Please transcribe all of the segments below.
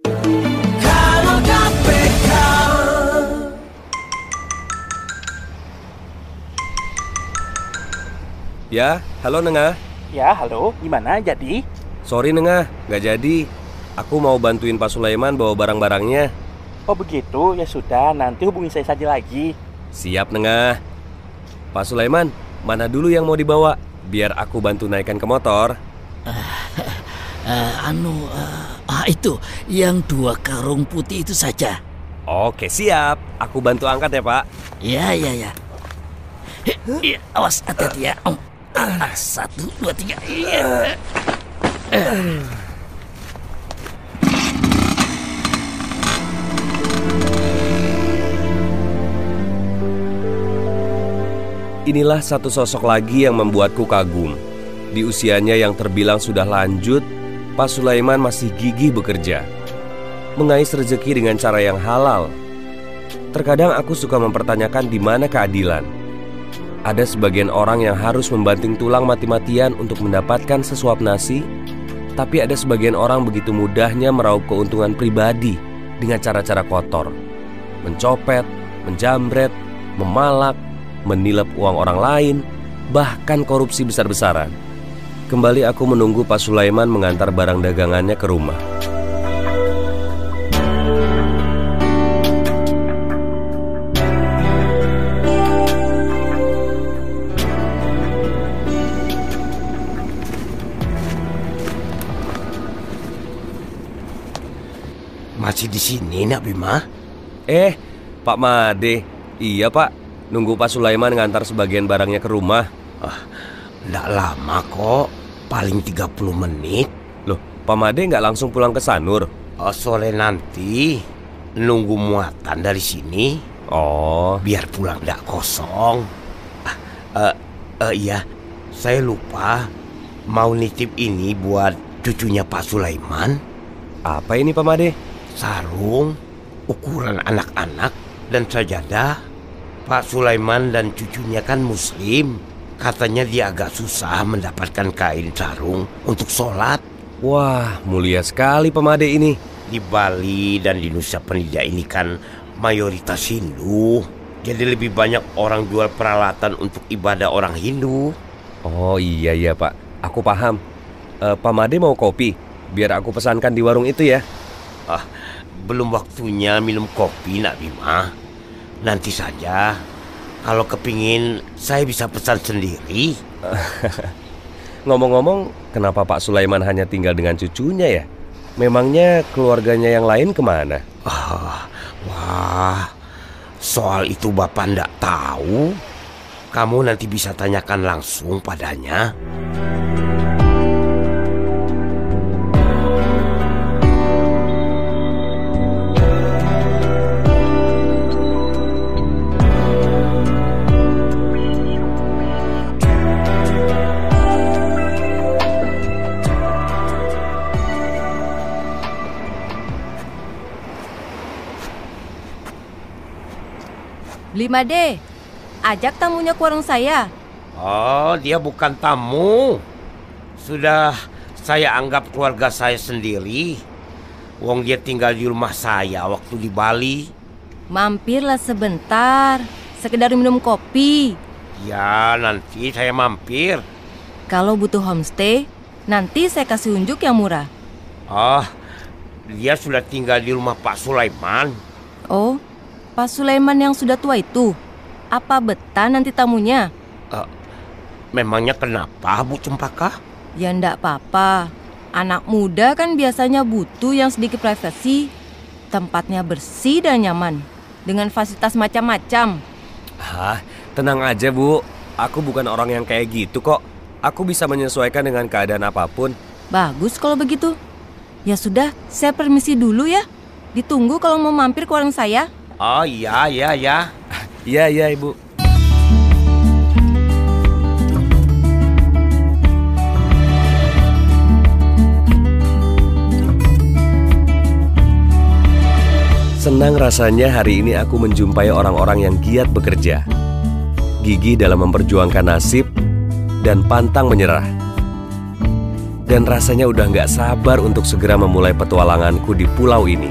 Kanal KPK. Ya, halo Nengah. Ya, halo. Gimana jadi? Sorry Nengah, nggak jadi. Aku mau bantuin Pak Sulaiman bawa barang-barangnya. Oh begitu, ya sudah. Nanti hubungi saya saja lagi. Siap Nengah. Pak Sulaiman, mana dulu yang mau dibawa? Biar aku bantu naikkan ke motor. Itu yang 2 karung putih itu saja. Oke, siap. Aku bantu angkat ya Pak. Ya. Awas, hati-hati ya. 1, 2, 3. Inilah satu sosok lagi yang membuatku kagum. Di usianya yang terbilang sudah lanjut, Pak Sulaiman masih gigih bekerja, mengais rezeki dengan cara yang halal. Terkadang aku suka mempertanyakan di mana keadilan. Ada sebagian orang yang harus membanting tulang mati-matian untuk mendapatkan sesuap nasi, tapi ada sebagian orang begitu mudahnya meraup keuntungan pribadi dengan cara-cara kotor. Mencopet, menjamret, memalak, menilap uang orang lain, bahkan korupsi besar-besaran. Kembali aku menunggu Pak Sulaiman mengantar barang dagangannya ke rumah. Masih di sini Nak Bima? Pak Made. Iya Pak, nunggu Pak Sulaiman ngantar sebagian barangnya ke rumah. Nggak lama kok, paling 30 menit. Loh, Pak Made nggak langsung pulang ke Sanur? Sore nanti nunggu muatan dari sini. Oh, Biar pulang nggak kosong. Iya, saya lupa mau nitip ini buat cucunya Pak Sulaiman. apa ini Pak Made? Sarung ukuran anak-anak dan sajadah. Pak Sulaiman dan cucunya kan muslim. Katanya dia agak susah mendapatkan kain sarung untuk sholat. Wah, mulia sekali Pak Made ini. Di Bali dan di Nusa Penida ini kan mayoritas Hindu. Jadi lebih banyak orang jual peralatan untuk ibadah orang Hindu. Oh iya Pak, aku paham. Pak Made mau kopi? Biar aku pesankan di warung itu ya. Belum waktunya minum kopi Nak Bima. Nanti saja. Kalau kepingin saya bisa pesan sendiri. Ngomong-ngomong, kenapa Pak Sulaiman hanya tinggal dengan cucunya ya? Memangnya keluarganya yang lain kemana? Wah, soal itu Bapak ndak tahu. Kamu nanti bisa tanyakan langsung padanya. Lima D, ajak tamunya ke warung saya. Oh, dia bukan tamu. Sudah saya anggap keluarga saya sendiri. Wong dia tinggal di rumah saya waktu di Bali. Mampirlah sebentar, sekedar minum kopi. Ya, nanti saya mampir. Kalau butuh homestay, nanti saya kasih unjuk yang murah. Dia sudah tinggal di rumah Pak Sulaiman. Oh, Pak Sulaiman yang sudah tua itu. Apa betah nanti tamunya? Memangnya kenapa, Bu Cempaka? Ya ndak apa-apa. Anak muda kan biasanya butuh yang sedikit privasi. Tempatnya bersih dan nyaman, dengan fasilitas macam-macam. Tenang aja Bu. Aku bukan orang yang kayak gitu kok. Aku bisa menyesuaikan dengan keadaan apapun. Bagus kalau begitu. Ya sudah, saya permisi dulu ya. Ditunggu kalau mau mampir ke warung saya. Oh iya. Iya Ibu. Senang rasanya hari ini aku menjumpai orang-orang yang giat bekerja, gigih dalam memperjuangkan nasib, dan pantang menyerah. dan rasanya udah nggak sabar untuk segera memulai petualanganku di pulau ini.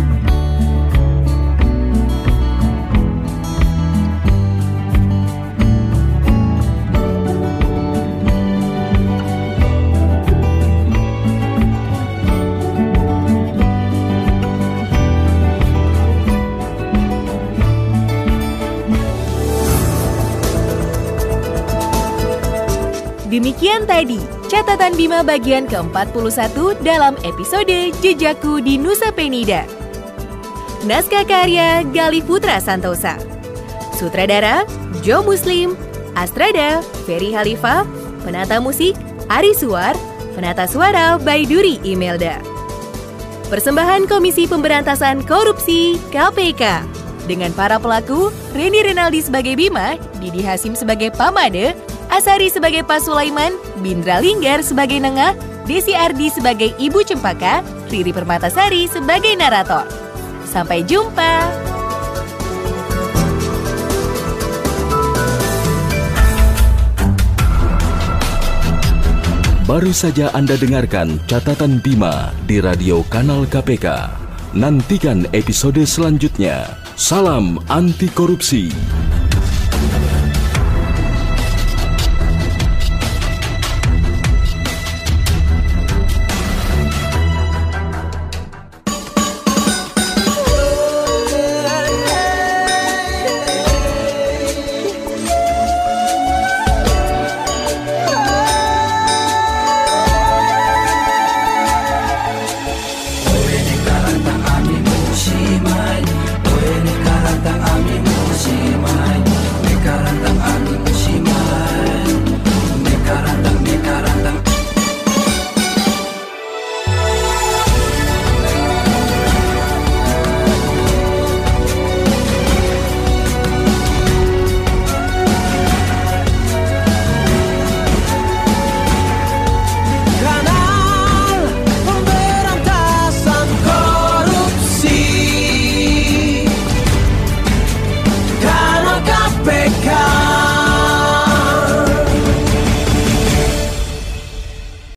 Demikian tadi catatan Bima bagian ke-41 dalam episode Jejakku di Nusa Penida. Naskah karya Galih Putra Santosa. Sutradara Joe Muslim. Astrada Ferry Halifa. Penata musik Ari Suar. Penata suara Baiduri Imelda. Persembahan Komisi Pemberantasan Korupsi KPK. Dengan para pelaku Reni Renaldi sebagai Bima, Didi Hasim sebagai Pamade, Asari sebagai Pak Sulaiman, Bindra Linggar sebagai Nengah, Desi Ardi sebagai Ibu Cempaka, Riri Permatasari sebagai narator. Sampai jumpa! Baru saja Anda dengarkan catatan Bima di radio kanal KPK. Nantikan episode selanjutnya. Salam anti korupsi.